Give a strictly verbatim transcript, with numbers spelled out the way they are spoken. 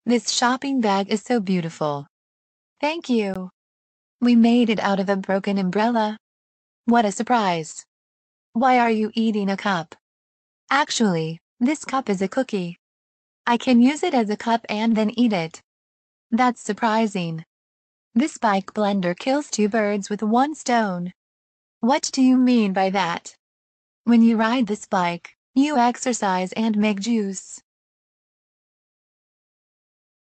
This shopping bag is so beautiful. Thank you. We made it out of a broken umbrella. What a surprise. Why are you eating a cup? Actually, this cup is a cookie. I can use it as a cup and then eat it. That's surprising. This bike blender kills two birds with one stone. What do you mean by that? When you ride this bike, you exercise and make juice.